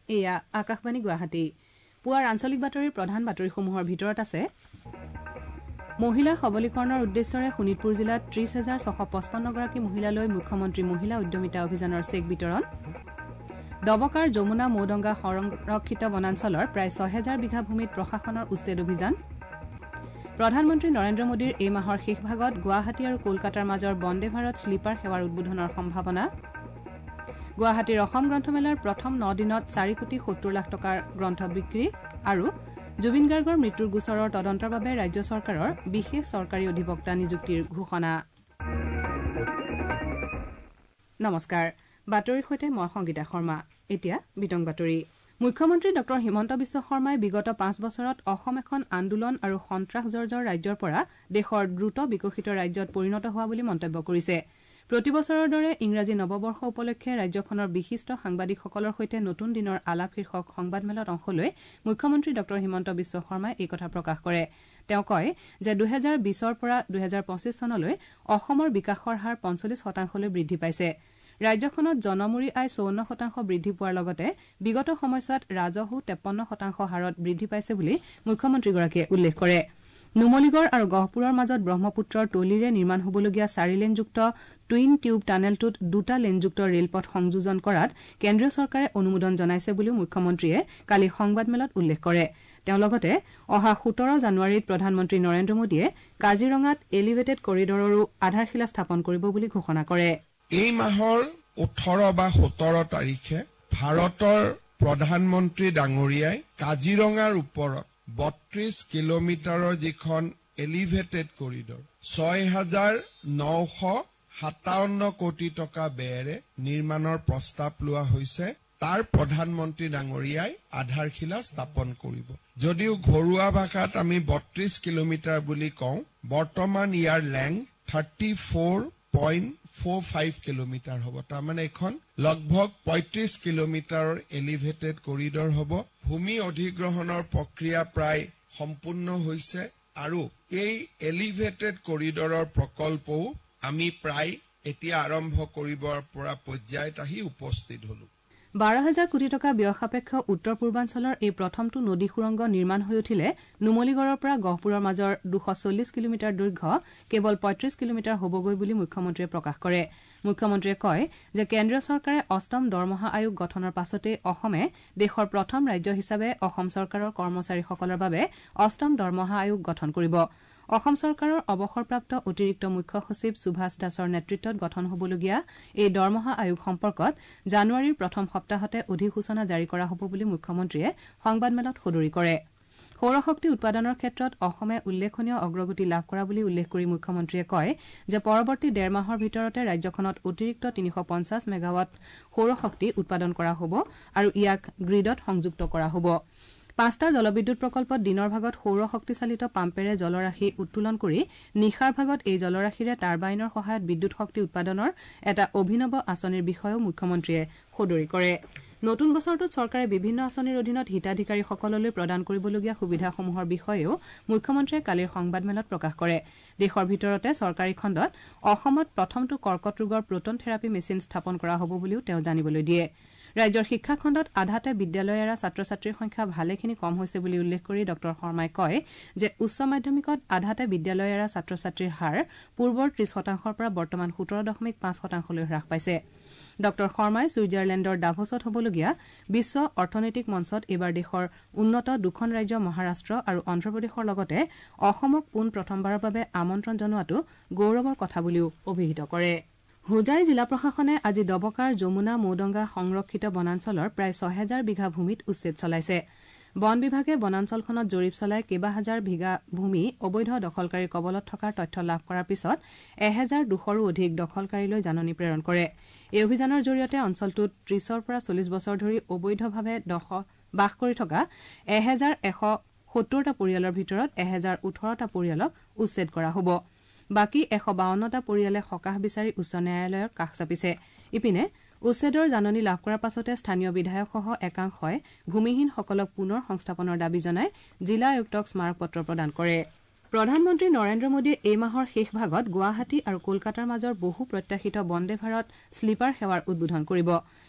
এয়া আকাশবাণী গুৱাহাটী পুৱাৰ আঞ্চলিক বাতৰিৰ প্ৰধান বাতৰিসমূহৰ ভিতৰত আছে মহিলা সবলীকৰণৰ উদ্দেশ্যৰে শোণিতপুৰ জিলাত ৩০,৬৫৫ গৰাকী মহিলালৈ মুখ্যমন্ত্ৰী মহিলা উদ্যমিতা অভিযানৰ চেক বিতৰণ দবকাৰ যমুনা মৌদঙ্গা সংৰক্ষিত বনাঞ্চলৰ প্ৰায় ৬,০০০ বিঘা ভূমিত প্ৰশাসনৰ উচ্ছেদ অভিযান প্ৰধানমন্ত্ৰী নৰেন্দ্ৰ মোদীৰ এই মাহৰ শেষ ভাগত গুৱাহাটী আৰু কলকাতাৰ মাজৰ বন্দে ভাৰত স্লিপাৰ সেৱাৰ উদ্বোধনৰ সম্ভাৱনা গুৱাহাটীৰ অসম গ্ৰন্থমেলাৰ প্ৰথম ৯ দিনত ৪,৭০ লাখ টকাৰ গ্ৰন্থ বিক্ৰী আৰু জুবিন গাৰ্গৰ মৃত্যুৰ গোচৰৰ তদন্তৰ বাবে ৰাজ্য চৰকাৰৰ বিশেষ চৰকাৰী অধিবক্তা নিযুক্তিৰ ঘোষণা নমস্কাৰ বাতৰিৰ সৈতে মই সংগীতা শৰ্মা এতিয়া বিতং বাতৰি মুখ্যমন্ত্ৰী ডক্টৰ হিমন্ত বিশ্ব শৰ্মাই বিগত ৫ বছৰত অসম এখন আন্দোলন আৰু সন্ত্ৰাসজৰ্জৰ ৰাজ্যৰ পৰা দেশৰ দ্ৰুত বিকশিত ৰাজ্যত পৰিণত হোৱা বুলি মন্তব্য কৰিছে প্ৰতি বছৰৰ দৰে ইংৰাজী নৱবৰ্ষ উপলক্ষে ৰাজ্যখনৰ বিশিষ্ট সাংবাদিকসকলৰ সৈতে নতুন দিনৰ আলাপ শীৰ্ষক সংবাদমেলত অংশ লৈ মুখ্যমন্ত্ৰী ডক্টৰ হিমন্ত বিশ্ব শৰ্মাই এই কথা প্ৰকাশ কৰে তেওঁ কয় যে ২০২০ৰ পৰা ২০২৫ চনলৈ অসমৰ বিকাশৰ হাৰ ৪৫% বৃদ্ধি পাইছে ৰাজ্যখনত জনমূৰি আয় ৫৪% বৃদ্ধি পোৱাৰ লগতে বিগত সময়ছোৱাত ৰাজহু ৫৩% হাৰত বৃদ্ধি পাইছে বুলি মুখ্যমন্ত্ৰীগৰাকীয়ে উল্লেখ কৰে নুমলীগড় আৰু গহপুৰৰ মাজত ব্ৰহ্মপুত্ৰৰ তলিৰে নিৰ্মাণ হ'বলগীয়া ৪ লেনযুক্ত টুইন টিউব টানেলটোত ২টা লেনযুক্ত ৰেলপথ সংযোজন কৰাত কেন্দ্ৰীয় চৰকাৰে অনুমোদন জনাইছে বুলিও মুখ্যমন্ত্ৰীয়ে কালি সংবাদমেলত উল্লেখ কৰে তেওঁ লগতে অহা ১৭ জানুৱাৰীত প্ৰধানমন্ত্ৰী নৰেন্দ্ৰ মোদীয়ে কাজিৰঙাত এলিভেটেড কৰিডৰৰো আধাৰশিলা স্থাপন কৰিব বুলি ঘোষণা কৰে এই মাহৰ ১৮ বা ১৭ তাৰিখে ভাৰতৰ প্ৰধানমন্ত্ৰী ডাঙৰীয়াই কাজিৰঙাৰ ওপৰত ৩২ কিলোমিটাৰৰ যিখন এলিভেটেড কৰিডৰ ৬,৯৫৭ কোটি টকা ব্যয়েৰে নিৰ্মাণৰ প্ৰস্তাৱ লোৱা হৈছে তাৰ প্ৰধানমন্ত্ৰী ডাঙৰীয়াই আধাৰশিলা স্থাপন কৰিব যদিও ঘৰুৱা ভাষাত আমি ৩২ কিলোমিটাৰ বুলি কওঁ বৰ্তমান ইয়াৰ লেংথ 34.45 কিলোমিটাৰ হ'ব তাৰমানে এখন লগভগ ৩৫ কিলোমিটাৰৰ এলিভেটেড কৰিডৰ হ'ব ভূমি অধিগ্ৰহণৰ প্ৰক্ৰিয়া প্ৰায় সম্পূৰ্ণ হৈছে আৰু এই এলিভেটেড কৰিডৰৰ প্ৰকল্পও আমি প্ৰায় এতিয়া আৰম্ভ কৰিবৰ পৰা পৰ্যায়ত আহি উপস্থিত হলো ১২,০০০ কোটি টকা ব্যয় সাপেক্ষ উত্তৰ পূৰ্বাঞ্চলৰ এই প্ৰথমটো নদী সুৰংগ নিৰ্মাণ হৈ উঠিলে নুমলীগড়ৰ পৰা গহপুৰৰ মাজৰ ২৪০ কিলোমিটাৰ দৈৰ্ঘ্য কেৱল ৩৫ কিলোমিটাৰ হ'বগৈ বুলি মুখ্যমন্ত্ৰীয়ে প্ৰকাশ কৰে মুখ্যমন্ত্ৰীয়ে কয় যে কেন্দ্ৰীয় চৰকাৰে অষ্টম দৰমহা আয়োগ গঠনৰ পাছতে অসমে দেশৰ প্ৰথম ৰাজ্য হিচাপে অসম চৰকাৰৰ কৰ্মচাৰীসকলৰ বাবে অষ্টম দৰমহা আয়োগ গঠন কৰিব অসম চৰকাৰৰ অৱসৰপ্ৰাপ্ত অতিৰিক্ত মুখ্য সচিব সুভাষ দাসৰ নেতৃত্বত গঠন হ'বলগীয়া এই দৰমহা আয়োগ সম্পৰ্কত জানুৱাৰীৰ প্ৰথম সপ্তাহতে অধিসূচনা জাৰি কৰা হ'ব বুলি মুখ্যমন্ত্ৰীয়ে সংবাদমেলত সদৰি কৰে সৌৰশক্তি উৎপাদনৰ ক্ষেত্ৰত অসমে উল্লেখনীয় অগ্ৰগতি লাভ কৰা বুলি উল্লেখ কৰি মুখ্যমন্ত্ৰীয়ে কয় যে পৰৱৰ্তী ১.৫ মাহৰ ভিতৰতে ৰাজ্যখনত অতিৰিক্ত ৩৫০ মেগাৱাট সৌৰশক্তি উৎপাদন কৰা হ'ব আৰু ইয়াক গ্ৰীডত সংযুক্ত কৰা হ'ব ৫টা জলবিদ্যুৎ প্ৰকল্পত দিনৰ ভাগত সৌৰশক্তিচালিত পাম্পেৰে জলৰাশি উত্তোলন কৰি নিশাৰ ভাগত এই জলৰাশিৰে টাৰবাইনৰ সহায়ত বিদ্যুৎ শক্তি উৎপাদনৰ এটা অভিনৱ আঁচনিৰ বিষয়েও মুখ্যমন্ত্ৰীয়ে সদৰি কৰে নতুন বছৰটোত চৰকাৰে বিভিন্ন আঁচনিৰ অধীনত হিতাধিকাৰীসকললৈ প্ৰদান কৰিবলগীয়া সুবিধাসমূহৰ বিষয়েও মুখ্যমন্ত্ৰীয়ে কালিৰ সংবাদমেলত প্ৰকাশ কৰে দেশৰ ভিতৰতে চৰকাৰী খণ্ডত অসমত প্ৰথমটো কৰ্কট ৰোগৰ প্ৰোটন থেৰাপি মেচিন স্থাপন কৰা হ'ব বুলিও তেওঁ জানিবলৈ দিয়ে ৰাজ্যৰ শিক্ষা খণ্ডত আধাতে বিদ্যালয় এৰা ছাত্ৰ ছাত্ৰীৰ সংখ্যা ভালেখিনি কম হৈছে বুলি উল্লেখ কৰি ডক্টৰ শৰ্মাই কয় যে উচ্চ মাধ্যমিকত আধাতে বিদ্যালয় এৰা ছাত্ৰ ছাত্ৰীৰ হাৰ পূৰ্বৰ ৩০%ৰ পৰা বৰ্তমান ১৭.৫%লৈ হ্ৰাস পাইছে ডক্টৰ শৰ্মাই ছুইজাৰলেণ্ডৰ ডাভছত হ'বলগীয়া বিশ্ব অৰ্থনৈতিক মঞ্চত এইবাৰ দেশৰ উন্নত দুখন ৰাজ্য মহাৰাষ্ট্ৰ আৰু অন্ধ্ৰপ্ৰদেশৰ লগতে অসমক পোন প্ৰথমবাৰৰ বাবে আমন্ত্ৰণ জনোৱাটো গৌৰৱৰ কথা বুলিও অভিহিত কৰে হোজাই জিলা প্ৰশাসনে আজি দবকাৰ যমুনা মৌদঙ্গা সংৰক্ষিত বনাঞ্চলৰ প্ৰায় ৬,০০০ বিঘা ভূমিত উচ্ছেদ চলাইছে বন বিভাগে বনাঞ্চলখনত জৰীপ চলাই কেইবা হাজাৰ বিঘা ভূমি অবৈধ দখলকাৰীৰ কবলত থকাৰ তথ্য লাভ কৰাৰ পিছত ১,২০০ৰো অধিক দখলকাৰীলৈ জাননী প্ৰেৰণ কৰে এই অভিযানৰ জৰিয়তে অঞ্চলটোত ৩০ৰ পৰা ৪০ বছৰ ধৰি অবৈধভাৱে বাস কৰি থকা ১,১৭০টা পৰিয়ালৰ ভিতৰত ১,০১৮টা পৰিয়ালক উচ্ছেদ কৰা হ'ব বাকি ১৫২টা পৰিয়ালে সকাহ বিচাৰি উচ্চ ন্যায়ালয়ৰ কাষ চাপিছে ইপিনে উচ্ছেদৰ জাননী লাভ কৰাৰ পাছতে স্থানীয় বিধায়কসহ একাংশই ভূমিহীনসকলক পুনৰ সংস্থাপনৰ দাবী জনাই জিলা আয়ুক্তক স্মাৰকপত্ৰ প্ৰদান কৰে প্ৰধানমন্ত্ৰী নৰেন্দ্ৰ মোদীয়ে এই মাহৰ শেষ ভাগত গুৱাহাটী আৰু কলকাতাৰ মাজৰ বহু প্ৰত্যাশিত বন্দে ভাৰত স্লিপাৰ সেৱাৰ উদ্বোধন কৰিব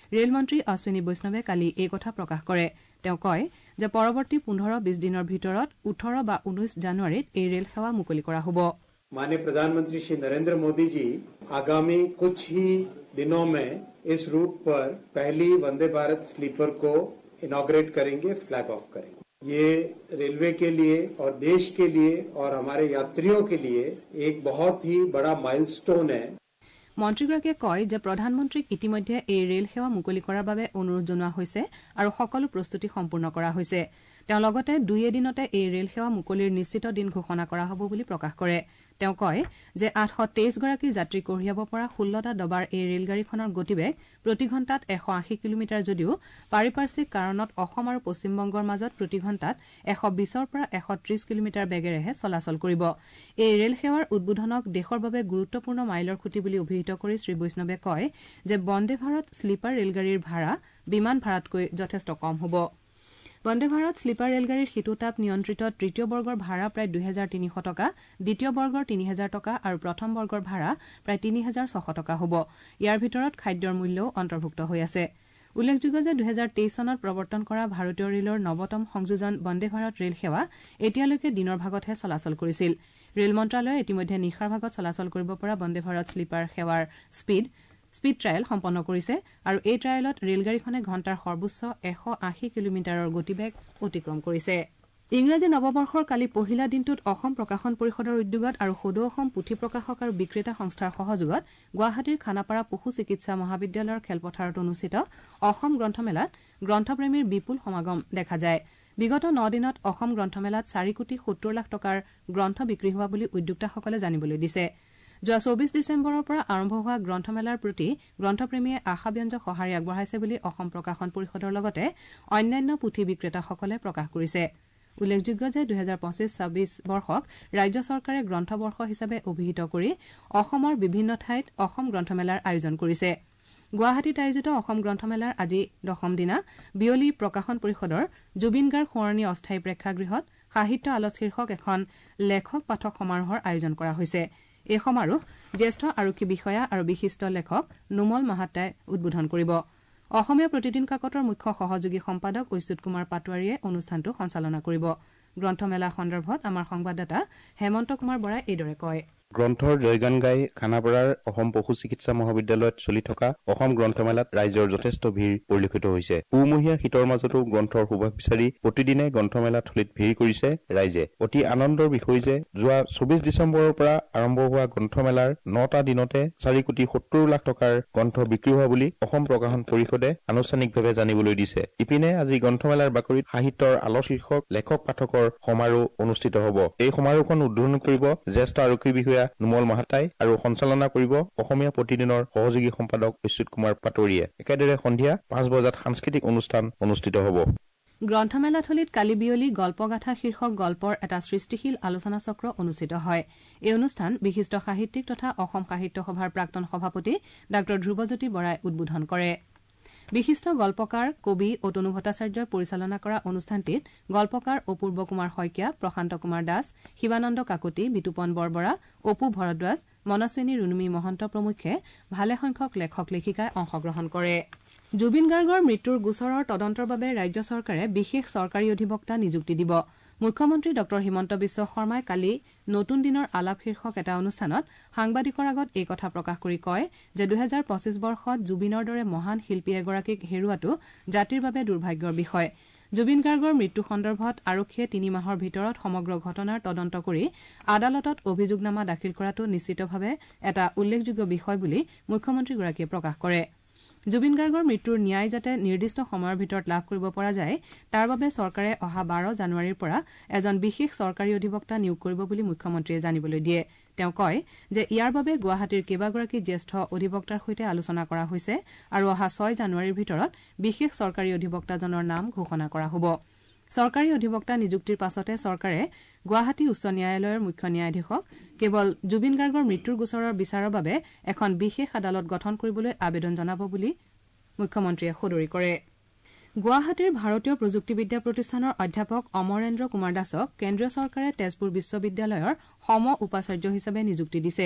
ৰেলমন্ত্ৰী অশ্বিনী বৈষ্ণৱে কালি এই কথা প্ৰকাশ কৰে। তেওঁ কয় যে পৰৱৰ্তী 15-20 দিনৰ ভিতৰত 18 বা 19 জানুৱাৰীত এই ৰেল সেৱা মুকলি কৰা হ'ব। माननीय प्रधानमंत्री श्री नरेंद्र मोदी जी आगामी कुछ ही दिनों में इस रूट पर पहली वंदे भारत स्लीपर को इनॉग्रेट करेंगे, फ्लैग ऑफ करेंगे। ये रेलवे के लिए और देश के लिए और हमारे यात्रियों के लिए एक बहुत ही बड़ा माइलस्टोन है। মন্ত্ৰীগৰাকীয়ে কয় যে প্ৰধানমন্ত্ৰীক ইতিমধ্যে এই ৰেল সেৱা মুকলি কৰাৰ বাবে অনুৰোধ জনোৱা হৈছে আৰু সকলো প্ৰস্তুতি সম্পূৰ্ণ কৰা হৈছে। তেওঁ লগতে 2 এদিনতে এই ৰেল সেৱা মুকলিৰ নিশ্চিত দিন ঘোষণা কৰা হ'ব বুলি প্ৰকাশ কৰে। তেওঁ কয় যে 823 গৰাকী যাত্ৰী কঢ়িয়াব পৰা 16টা ডবাৰ এই ৰেলগাড়ীখনৰ গতিবেগ প্ৰতি ঘণ্টাত 180 কিলোমিটাৰ যদিও পাৰিপাৰ্শ্বিক কাৰণত অসম আৰু পশ্চিমবংগৰ মাজত প্ৰতি ঘণ্টাত 120ৰ পৰা 130 কিলোমিটাৰ বেগেৰেহে চলাচল কৰিব। এই ৰেল সেৱাৰ উদ্বোধনক দেশৰ বাবে গুৰুত্বপূৰ্ণ মাইলৰ খুঁটি বুলি অভিহিত কৰি শ্ৰী বৈষ্ণৱে কয় যে বন্দে ভাৰত শ্লিপাৰ ৰেলগাড়ীৰ ভাড়া বিমান ভাড়াতকৈ যথেষ্ট কম হ'ব। বন্দে ভাৰত শ্লিপাৰ ৰেলগাড়ীৰ শীততাপ নিয়ন্ত্ৰিত তৃতীয় বৰ্গৰ ভাড়া প্ৰায় 2300 টকা, দ্বিতীয় বৰ্গৰ 3000 টকা আৰু প্ৰথম বৰ্গৰ ভাড়া প্ৰায় 3600 টকা হ'ব। ইয়াৰ ভিতৰত খাদ্যৰ মূল্যও অন্তৰ্ভুক্ত হৈ আছে। উল্লেখযোগ্য যে 2023 চনত প্ৰৱৰ্তন কৰা ভাৰতীয় ৰেলৰ নৱতম সংযোজন বন্দে ভাৰত ৰেল সেৱা এতিয়ালৈকে দিনৰ ভাগতহে চলাচল কৰিছিল। ৰেল মন্ত্ৰালয়ে ইতিমধ্যে নিশাৰ ভাগত চলাচল কৰিব পৰা বন্দে ভাৰত শ্লিপাৰ সেৱাৰ স্পীড ট্ৰায়েল সম্পন্ন কৰিছে আৰু এই ট্ৰায়েলত ৰেলগাড়ীখনে ঘণ্টাৰ সৰ্বোচ্চ 180 কিলোমিটাৰৰ গতিবেগ অতিক্ৰম কৰিছে। ইংৰাজী নৱবৰ্ষৰ কালি পহিলা দিনটোত অসম প্ৰকাশন পৰিষদৰ উদ্যোগত আৰু সদৌ অসম পুথি প্ৰকাশক আৰু বিক্ৰেতা সংস্থাৰ সহযোগত গুৱাহাটীৰ খানাপাৰা পশু চিকিৎসা মহাবিদ্যালয়ৰ খেলপথাৰত অনুষ্ঠিত অসম গ্ৰন্থমেলাত গ্ৰন্থপ্ৰেমীৰ বিপুল সমাগম দেখা যায়। বিগত 9 দিনত অসম গ্ৰন্থমেলাত 4,70,00,000 টকাৰ গ্ৰন্থ বিক্ৰী হোৱা বুলি উদ্যোক্তাসকলে জানিবলৈ দিছে। যোৱা 24 ডিচেম্বৰৰ পৰা আৰম্ভ হোৱা গ্ৰন্থমেলাৰ প্ৰতি গ্ৰন্থপ্ৰেমীয়ে আশাব্যঞ্জক সঁহাৰি আগবঢ়াইছে বুলি অসম প্ৰকাশন পৰিষদৰ লগতে অন্যান্য পুথি বিক্ৰেতাসকলে প্ৰকাশ কৰিছে। উল্লেখযোগ্য যে 2025-26 বৰ্ষক ৰাজ্য চৰকাৰে গ্ৰন্থবৰ্ষ হিচাপে অভিহিত কৰি অসমৰ বিভিন্ন ঠাইত অসম গ্ৰন্থমেলাৰ আয়োজন কৰিছে। গুৱাহাটীত আয়োজিত অসম গ্ৰন্থমেলাৰ আজি 10ম দিনা বিয়লি প্ৰকাশন পৰিষদৰ জুবিন গাৰ্গ সোঁৱৰণী অস্থায়ী প্ৰেক্ষাগৃহত সাহিত্য আলোচ শীৰ্ষক এখন লেখক পাঠক সমাৰোহৰ আয়োজন কৰা হৈছে। এই সমাৰোহ জ্যেষ্ঠ আৰক্ষী বিষয়া আৰু বিশিষ্ট লেখক নুমল মাহাত্তাই উদ্বোধন কৰিব। অসমীয়া প্ৰতিদিন কাকতৰ মুখ্য সহযোগী সম্পাদক অচ্যুত কুমাৰ পাটোৱাৰীয়ে অনুষ্ঠানটো সঞ্চালনা কৰিব। গ্ৰন্থমেলা সন্দৰ্ভত আমাৰ সংবাদদাতা হেমন্ত কুমাৰ বৰাই এইদৰে কয়। গ্ৰন্থৰ জয়গান গাই খানাপাৰাৰ অসম পশু চিকিৎসা মহাবিদ্যালয়ত চলি থকা অসম গ্ৰন্থমেলাত ৰাইজৰ যথেষ্ট ভিৰ পৰিলক্ষিত হৈছে। পুহমহীয়া শীতৰ মাজতো গ্ৰন্থৰ সুবাস বিচাৰি প্ৰতিদিনে গ্ৰন্থমেলাথলীত ভিৰ কৰিছে ৰাইজে। অতি আনন্দৰ বিষয় যে যোৱা 24 ডিচেম্বৰৰ পৰা আৰম্ভ হোৱা গ্ৰন্থমেলাৰ 9টা দিনতে 4,70,00,000 টকাৰ গ্ৰন্থ বিক্ৰী হোৱা বুলি অসম প্ৰকাশন পৰিষদে আনুষ্ঠানিকভাৱে জানিবলৈ দিছে। ইপিনে আজি গ্ৰন্থমেলাৰ বাকৰিত সাহিত্যৰ আলোচ শীৰ্ষক লেখক পাঠকৰ সমাৰোহ অনুষ্ঠিত হ'ব। এই সমাৰোহখন উদ্বোধন কৰিব জ্যেষ্ঠ আৰক্ষী বিষয়া নুমল মাহাত্তাই আৰু সঞ্চালনা কৰিব অসমীয়া প্ৰতিদিনৰ সহযোগী সম্পাদক অচ্যুত কুমাৰ পাটোৱাৰীয়ে। একেদৰে সন্ধিয়া 5 বজাত সাংস্কৃতিক অনুষ্ঠান অনুষ্ঠিত হ'ব। গ্ৰন্থমেলাথলীত কালি বিয়লি গল্পগাথা শীৰ্ষক গল্পৰ এটা সৃষ্টিশীল আলোচনা চক্ৰ অনুষ্ঠিত হয়। এই অনুষ্ঠান বিশিষ্ট সাহিত্যিক তথা অসম সাহিত্য সভাৰ প্ৰাক্তন সভাপতি ডাঃ ধ্ৰুৱজ্যোতি বৰাই উদ্বোধন কৰে। বিশিষ্ট গল্পকাৰ কবি অতনু ভট্টাচাৰ্যই পৰিচালনা কৰা অনুষ্ঠানটিত গল্পকাৰ অপূৰ্ব কুমাৰ শইকীয়া, প্ৰশান্ত কুমাৰ দাস, শিৱানন্দ কাকতি, বিতুপন বৰবৰা, অপু ভৰদ্বাজ, মনস্বিনী ৰুণুমী মহন্ত প্ৰমুখ্যে ভালেসংখ্যক লেখক লেখিকাই অংশগ্ৰহণ কৰে। জুবিন গাৰ্গৰ মৃত্যুৰ গোচৰৰ তদন্তৰ বাবে ৰাজ্য চৰকাৰে বিশেষ চৰকাৰী অধিবক্তা নিযুক্তি দিব। মুখ্যমন্ত্ৰী ডঃ হিমন্ত বিশ্ব শৰ্মাই কালি নতুন দিনৰ আলাপ শীৰ্ষক এটা অনুষ্ঠানত সাংবাদিকৰ আগত এই কথা প্ৰকাশ কৰি কয় যে 2025 বৰ্ষত জুবিনৰ দৰে মহান শিল্পী এগৰাকীক হেৰুৱাটো জাতিৰ বাবে দুৰ্ভাগ্যৰ বিষয়। জুবিন গাৰ্গৰ মৃত্যু সন্দৰ্ভত আৰক্ষীয়ে 3 মাহৰ ভিতৰত সমগ্ৰ ঘটনাৰ তদন্ত কৰি আদালতত অভিযোগনামা দাখিল কৰাটো নিশ্চিতভাৱে এটা উল্লেখযোগ্য বিষয় বুলি মুখ্যমন্ত্ৰীগৰাকীয়ে প্ৰকাশ কৰে। জুবিন গাৰ্গৰ মৃত্যুৰ ন্যায় যাতে নিৰ্দিষ্ট সময়ৰ ভিতৰত লাভ কৰিব পৰা যায় তাৰ বাবে চৰকাৰে অহা 12 জানুৱাৰীৰ পৰা এজন বিশেষ চৰকাৰী অধিবক্তা নিয়োগ কৰিব বুলি মুখ্যমন্ত্ৰীয়ে জানিবলৈ দিয়ে। তেওঁ কয় যে ইয়াৰ বাবে গুৱাহাটীৰ কেইবাগৰাকী জ্যেষ্ঠ অধিবক্তাৰ সৈতে আলোচনা কৰা হৈছে আৰু অহা 6 জানুৱাৰীৰ ভিতৰত বিশেষ চৰকাৰী অধিবক্তাজনৰ নাম ঘোষণা কৰা হ'ব। চৰকাৰী অধিবক্তা নিযুক্তিৰ পাছতে চৰকাৰে গুৱাহাটী উচ্চ ন্যায়ালয়ৰ মুখ্য ন্যায়াধীশক কেৱল জুবিন গাৰ্গৰ মৃত্যুৰ গোচৰৰ বিচাৰৰ বাবে এখন বিশেষ আদালত গঠন কৰিবলৈ আবেদন জনাব বুলি মুখ্যমন্ত্ৰীয়ে সদৰি কৰে। গুৱাহাটীৰ ভাৰতীয় প্ৰযুক্তিবিদ্যা প্ৰতিষ্ঠানৰ অধ্যাপক অমৰেন্দ্ৰ কুমাৰ দাসক কেন্দ্ৰীয় চৰকাৰে তেজপুৰ বিশ্ববিদ্যালয়ৰ সম উপাচাৰ্য হিচাপে নিযুক্তি দিছে।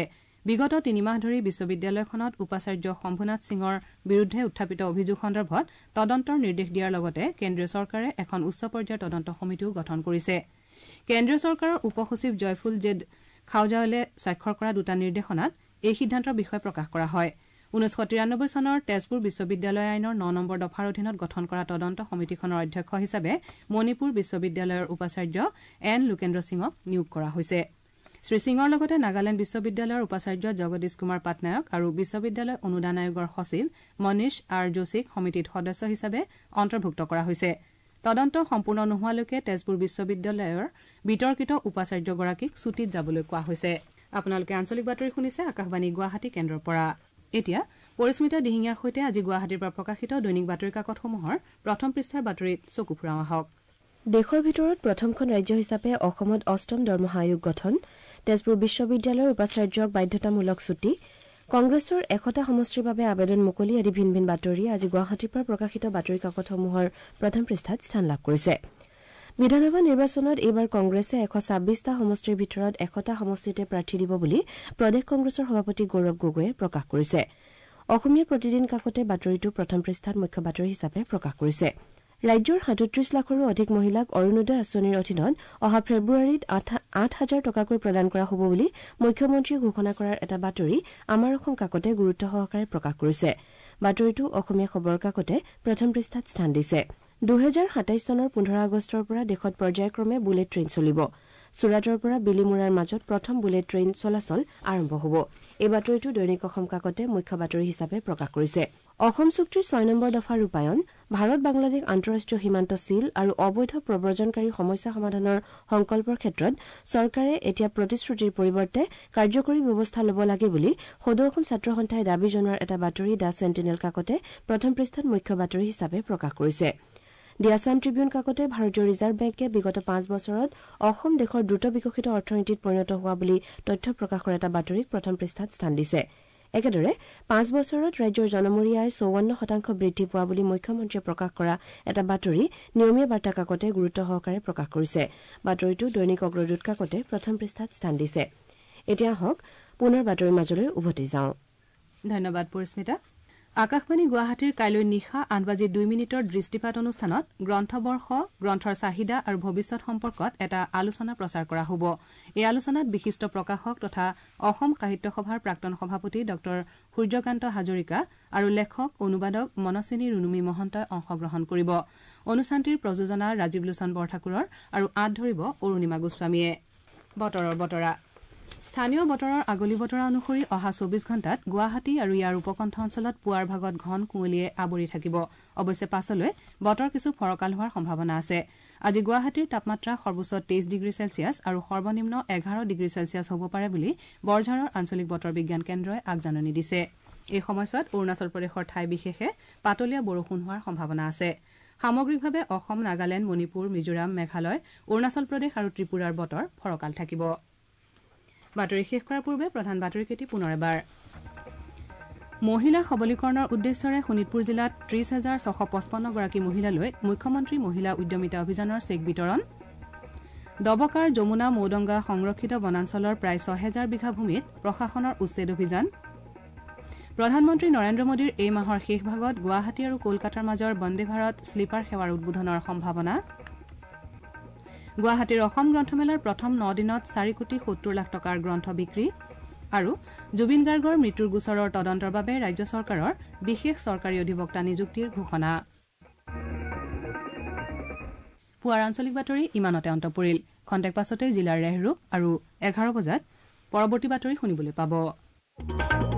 বিগত 3 মাহ ধৰি বিশ্ববিদ্যালয়খনত উপাচাৰ্য শম্ভুনাথ সিঙৰ বিৰুদ্ধে উত্থাপিত অভিযোগ সন্দৰ্ভত তদন্তৰ নিৰ্দেশ দিয়াৰ লগতে কেন্দ্ৰীয় চৰকাৰে এখন উচ্চ পৰ্যায়ৰ তদন্ত সমিতিও গঠন কৰিছে কেন্দ্ৰীয় চৰকাৰৰ উপ সচিব জয়ফুল জেড খাউজালে স্বাক্ষৰ কৰা দুটা নিৰ্দেশনাত এই সিদ্ধান্তৰ বিষয়ে প্ৰকাশ কৰা হয় 1993 চনৰ তেজপুৰ বিশ্ববিদ্যালয় আইনৰ 9 নম্বৰ দফাৰ অধীনত গঠন কৰা তদন্ত সমিতিখনৰ অধ্যক্ষ হিচাপে মণিপুৰ বিশ্ববিদ্যালয়ৰ উপাচাৰ্য এন লোকেন্দ্ৰ সিঙক নিয়োগ কৰা হৈছে শ্ৰী সিঙৰ লগতে নাগালেণ্ড বিশ্ববিদ্যালয়ৰ উপাচাৰ্য জগদীশ কুমাৰ পাটনায়ক আৰু বিশ্ববিদ্যালয় অনুদান আয়োগৰ সচিব মনীষ আৰ যোশীক সমিতিত সদস্য হিচাপে অন্তৰ্ভুক্ত কৰা হৈছে তদন্ত সম্পূৰ্ণ নোহোৱালৈকে তেজপুৰ বিশ্ববিদ্যালয়ৰ বিতৰ্কিত উপাচাৰ্যগৰাকীক ছুটিত যাবলৈ কোৱা হৈছে আপোনালোকে আঞ্চলিক বাতৰি শুনিছে আকাশবাণী গুৱাহাটী কেন্দ্ৰৰ পৰা এতিয়া পৰিস্মিতা দিহিঙীয়াৰ সৈতে আজি গুৱাহাটীৰ পৰা প্ৰকাশিত দৈনিক বাতৰি কাকতসমূহৰ প্ৰথম পৃষ্ঠাৰ বাতৰিত চকু ফুৰাওঁ আহক দেশৰ ভিতৰত প্ৰথমখন ৰাজ্য হিচাপে অসমত অষ্টম দৰমহা আয়োগ গঠন তেজপুৰ বিশ্ববিদ্যালয়ৰ উপাচাৰ্যক বাধ্যতামূলক ছুটি কংগ্ৰেছৰ 100টা সমষ্টিৰ বাবে আবেদন মুকলি আদি ভিন ভিন বাতৰি আজি গুৱাহাটীৰ পৰা প্ৰকাশিত বাতৰি কাকতসমূহৰ প্ৰথম পৃষ্ঠাত স্থান লাভ কৰিছে বিধানসভা নিৰ্বাচনত এইবাৰ কংগ্ৰেছে 126টা সমষ্টিৰ ভিতৰত 100টা সমষ্টিতে প্ৰাৰ্থী দিব বুলি প্ৰদেশ কংগ্ৰেছৰ সভাপতি গৌৰৱ গগৈয়ে প্ৰকাশ কৰিছে অসমীয়া প্ৰতিদিন কাকতে বাতৰিটো প্ৰথম পৃষ্ঠাত মুখ্য বাতৰি হিচাপে প্ৰকাশ কৰিছে ৰাজ্যৰ 37 লাখৰো অধিক মহিলাক অৰুণোদয় আঁচনিৰ অধীনত অহা ফেব্ৰুৱাৰীত 8,000 টকাকৈ প্ৰদান কৰা হ'ব বুলি মুখ্যমন্ত্ৰীয়ে ঘোষণা কৰাৰ এটা বাতৰি আমাৰ অসম কাকতে গুৰুত্ব সহকাৰে প্ৰকাশ কৰিছে বাতৰিটো অসমীয়া খবৰ কাকতে প্ৰথম পৃষ্ঠাত স্থান দিছে 2027 চনৰ 15 আগষ্টৰ পৰা দেশত পৰ্যায়ক্ৰমে বুলেট ট্ৰেইন চলিব সুৰাটৰ পৰা বিলিমুৰাৰ মাজত প্ৰথম বুলেট ট্ৰেইন চলাচল আৰম্ভ হ'ব এই বাতৰিটো দৈনিক অসম কাকতে মুখ্য বাতৰি হিচাপে প্ৰকাশ কৰিছে অসম চুক্তিৰ 6 নম্বৰ দফা ৰূপায়ণ ভাৰত বাংলাদেশ আন্তঃৰাষ্ট্ৰীয় সীমান্ত সিল আৰু অবৈধ প্ৰব্ৰজনকাৰী সমস্যা সমাধানৰ সংকল্পৰ ক্ষেত্ৰত চৰকাৰে এতিয়া প্ৰতিশ্ৰুতিৰ পৰিৱৰ্তে কাৰ্যকৰী ব্যৱস্থা ল'ব লাগে বুলি সদৌ অসম ছাত্ৰ সন্থাই দাবী জনোৱাৰ এটা বাতৰি দা সেন্টিনেল কাকতে প্ৰথম পৃষ্ঠাত মুখ্য বাতৰি হিচাপে প্ৰকাশ কৰিছে দি আছাম ট্ৰিবিউন কাকতে ভাৰতীয় ৰিজাৰ্ভ বেংকে বিগত 5 বছৰত অসম দেশৰ দ্ৰুত বিকশিত অৰ্থনীতিত পৰিণত হোৱা বুলি তথ্য প্ৰকাশ কৰা এটা বাতৰিক প্ৰথম পৃষ্ঠাত স্থান দিছে একেদৰে 5 বছৰত ৰাজ্যৰ জনমূৰি আয় 54% বৃদ্ধি পোৱা বুলি মুখ্যমন্ত্ৰীয়ে প্ৰকাশ কৰা এটা বাতৰি নিয়মীয়া বাৰ্তা কাকতে গুৰুত্ব সহকাৰে প্ৰকাশ কৰিছে বাতৰিটো দৈনিক অগ্ৰদূত কাকতে প্ৰথম পৃষ্ঠাত স্থান দিছে এতিয়া হওক পুনৰ বাতৰিৰ মাজলৈ উভতি যাওঁ ধন্যবাদ পৰিস্মিতা আকাশবাণী গুৱাহাটীৰ কাইলৈ নিশা 8:02 মিনিটৰ দৃষ্টিপাত অনুষ্ঠানত গ্ৰন্থবৰ্ষ গ্ৰন্থৰ চাহিদা আৰু ভৱিষ্যৎ সম্পৰ্কত এটা আলোচনা প্ৰচাৰ কৰা হ'ব এই আলোচনাত বিশিষ্ট প্ৰকাশক তথা অসম সাহিত্য সভাৰ প্ৰাক্তন সভাপতি ডক্টৰ সূৰ্যকান্ত হাজৰিকা আৰু লেখক অনুবাদক মনস্বিনী ৰুনুমি মহন্তই অংশগ্ৰহণ কৰিব অনুষ্ঠানটিৰ প্ৰযোজনা ৰাজীৱ লোচন বৰঠাকুৰৰ আৰু আঁত ধৰিব অৰুণিমা গোস্বামীয়ে বতৰৰ বতৰা স্থানীয় বতৰৰ আগলি বতৰা অনুসৰি অহা 24 ঘণ্টাত গুৱাহাটী আৰু ইয়াৰ উপকণ্ঠ অঞ্চলত পুৱাৰ ভাগত ঘন কুঁৱলীয়ে আৱৰি থাকিব অৱশ্যে পাছলৈ বতৰ কিছু ফৰকাল হোৱাৰ সম্ভাৱনা আছে আজি গুৱাহাটীৰ তাপমাত্ৰা সৰ্বোচ্চ 23 ডিগ্ৰী চেলছিয়াছ আৰু সৰ্বনিম্ন 11 ডিগ্ৰী চেলছিয়াছ হ'ব পাৰে বুলি বৰঝাৰৰ আঞ্চলিক বতৰ বিজ্ঞান কেন্দ্ৰই আগজাননী দিছে এই সময়ছোৱাত অৰুণাচল প্ৰদেশৰ ঠাই বিশেষে পাতলীয়া বৰষুণ হোৱাৰ সম্ভাৱনা আছে সামগ্ৰিকভাৱে অসম নাগালেণ্ড মণিপুৰ মিজোৰাম মেঘালয় অৰুণাচল প্ৰদেশ আৰু ত্ৰিপুৰাৰ বতৰ ফৰকাল থাকিব বাতৰি শেষ কৰাৰ পূৰ্বে প্ৰধান বাতৰিকেইটি পুনৰ এবাৰ মহিলা সবলীকৰণৰ উদ্দেশ্যৰে শোণিতপুৰ জিলাত 30,655 গৰাকী মহিলালৈ মুখ্যমন্ত্ৰী মহিলা উদ্যমিতা অভিযানৰ চেক বিতৰণ দবকাৰ যমুনা মৌদংগা সংৰক্ষিত বনাঞ্চলৰ প্ৰায় 6,000 বিঘা ভূমিত প্ৰশাসনৰ উচ্ছেদ অভিযান প্ৰধানমন্ত্ৰী নৰেন্দ্ৰ মোদীৰ এই মাহৰ শেষ ভাগত গুৱাহাটী আৰু কলকাতাৰ মাজৰ বন্দে ভাৰত স্লিপাৰ সেৱাৰ উদ্বোধনৰ সম্ভাৱনা গুৱাহাটীৰ অসম গ্ৰন্থমেলাৰ প্ৰথম 9 দিনত 4,70 লাখ টকাৰ গ্ৰন্থ বিক্ৰী আৰু জুবিন গাৰ্গৰ মৃত্যুৰ গোচৰৰ তদন্তৰ বাবে ৰাজ্য চৰকাৰৰ বিশেষ চৰকাৰী অধিবক্তা নিযুক্তিৰ ঘোষণা পুৱাৰ আঞ্চলিক বাতৰি ইমানতে অন্ত পৰিল খন্তেক পাছতে জিলাৰ ৰেহৰূপ আৰু 11 বজাত পৰৱৰ্তী বাতৰি শুনিবলৈ পাব